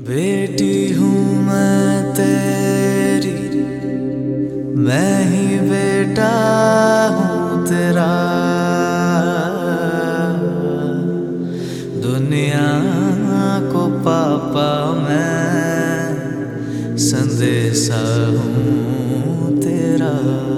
बेटी हूँ मैं तेरी, मैं ही बेटा हूँ तेरा। दुनिया को पापा मैं संदेशा हूँ तेरा।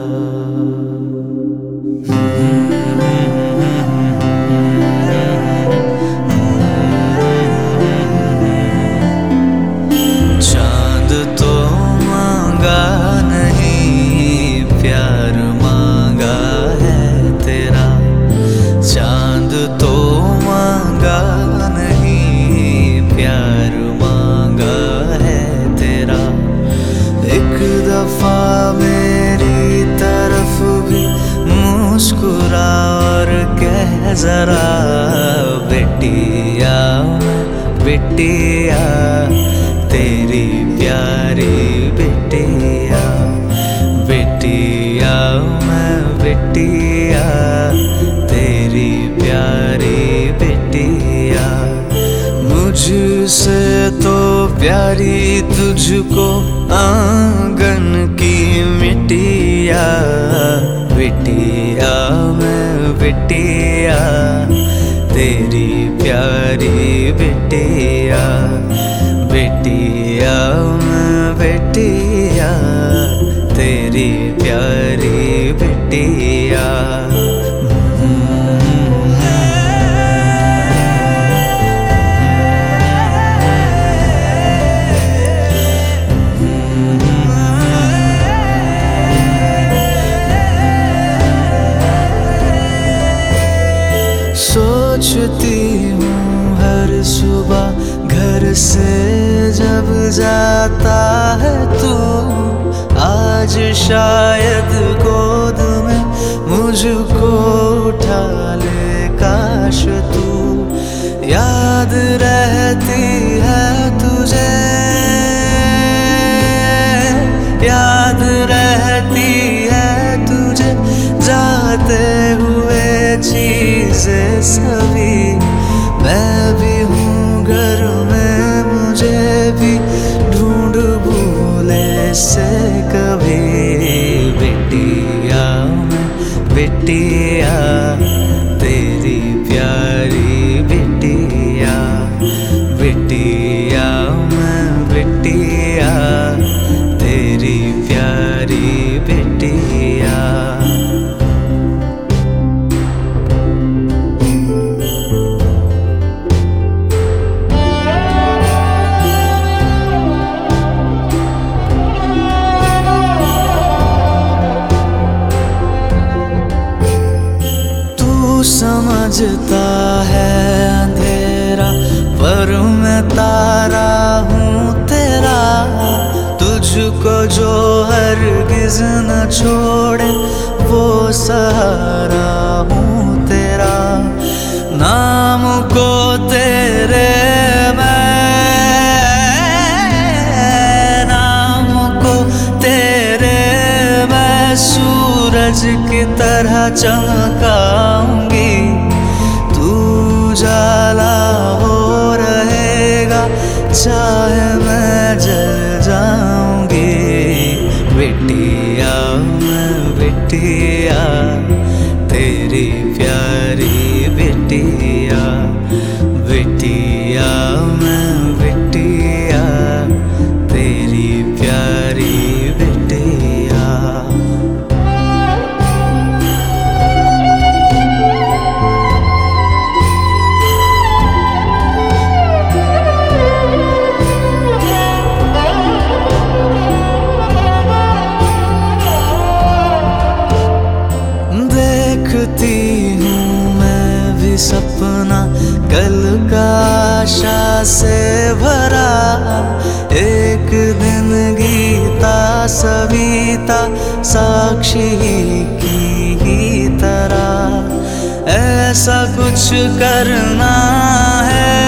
चांद तो मांगा नहीं, प्यार मांगा है तेरा। चांद तो मांगा नहीं, प्यार मांगा है तेरा। एक दफा मेरी तरफ भी मुस्कुरा और कह जरा, बेटिया बेटिया तेरी प्यारी बेटिया। बेटिया मैं बेटिया तेरी प्यारी बेटिया। मुझसे तो प्यारी तुझको आंगन की मिट्टिया। बेटिया मैं बेटिया तेरी प्यारी बेटिया। बेटिया मैं बेटिया तेरी प्यारी बेटिया। सोचती हूँ हर सुबह घर से जब जाता है तू, आज शायद गोद में मुझको उठा ले काश तू। याद रहती है तुझे, याद रहती है तुझे जाते हुए चीजें सभी। मैं भी हूँ घर में, मुझे भी ढूंढ भूले से कभी। बेटिया मैं बेटिया तेरी प्यारी बेटिया। बेटिया मैं बेटिया तेरी प्यारी बेटिया। समझता है अंधेरा पर मैं तारा हूँ तेरा। तुझको जो हरगिज न छोड़े वो सहारा हूँ तेरा। नाम को तेरे मैं, नाम को तेरे मैं सूरज की तरह चमकाऊंगी। उजाला हो रहेगा चाहे मैं जल जाऊंगी। बेटिया मैं बेटिया तेरी प्यारी बेटिया। बेटिया मैं बेटिया तेरी प्यारी बेटिया। देखती हूँ मैं भी सपना कल का आशा से भरा। एक दिन गीता सविता साक्षी की ही तरह ऐसा कुछ करना है,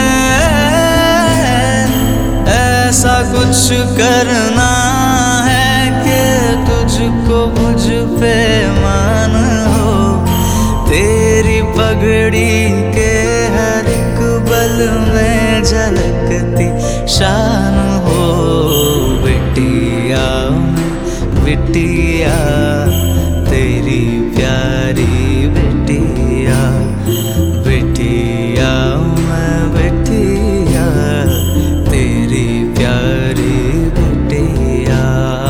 ऐसा कुछ करना है कि तुझको मुझ पे मान हो। तेरी पगड़ी के हर एक बल में झलकती शान हो। बिटिया मैं बिटिया तेरी प्यारी बिटिया, बिटिया मैं बिटिया तेरी प्यारी बिटिया।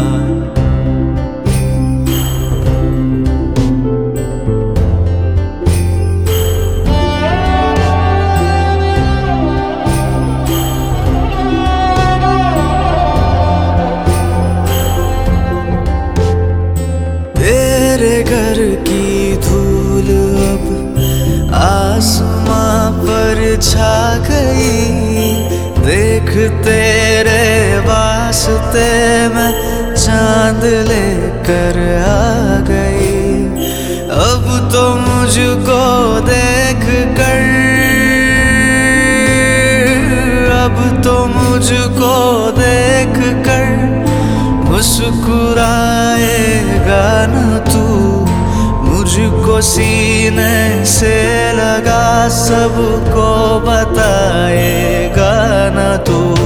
तेरे घर की धूल अब आसमां पर छा गई, देख तेरे वास्ते मैं चांद लेकर आ गई। अब तो मुझको देख कर, अब तो मुझको देख कर मुस्कुराएगा न तू, मुझको सीने से लगा सबको बताएगा न तू।